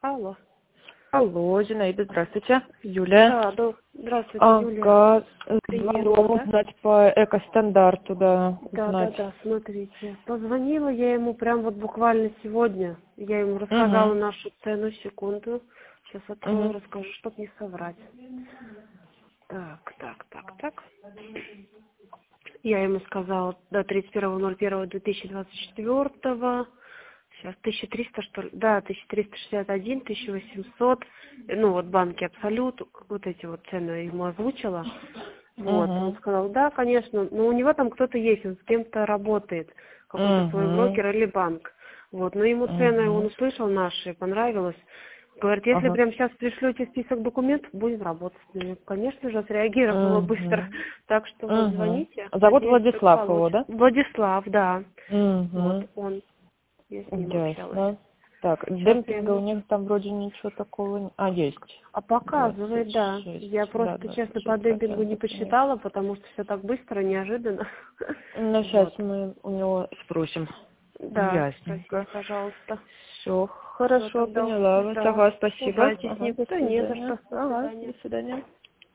Алло. Алло, Зинаида, здравствуйте. Юлия. Да, здравствуйте, Юлия. Ага, Клиент, звонок да? узнать по экостандарту, да, Да, узнать. смотрите. Позвонила я ему прям вот буквально сегодня. Я ему рассказала Угу, нашу цену, секунду. Сейчас открою, угу, расскажу, чтобы не соврать. Так. Я ему сказала до 31.01.2024. Сейчас 1300, что ли? Да, 1361, 1800. Ну, вот банки Абсолют, вот эти вот цены ему озвучила. Вот, он угу, сказал, да, конечно, но у него там кто-то есть, он с кем-то работает, какой-то свой угу, брокер или банк. Вот, но ему цены, он угу, услышал наши, понравилось. Говорит, если ага, прямо сейчас пришлете список документов, будем работать с ними. Конечно же, среагировала быстро. угу, Так что вот угу. звоните, Зовут надеюсь, что-то Владислав его, получится. да? Владислав, да. Вот, Угу, я с ним общалась. ясно. Так, Сейчас я демпинга у ему... них там вроде ничего такого... А, есть. А показывает, да. 26, Я да, просто, честно, по демпингу 26% не у них. посчитала, потому что все так быстро, неожиданно. Ну, сейчас Вот. мы у него спросим. Да, спросите, Ясненько. пожалуйста. Все, Все, хорошо, тогда, поняла вас. да. Ага, спасибо. Удачи с Ага, ним. до Да не за свидания. что. До Ага, свидания. до свидания.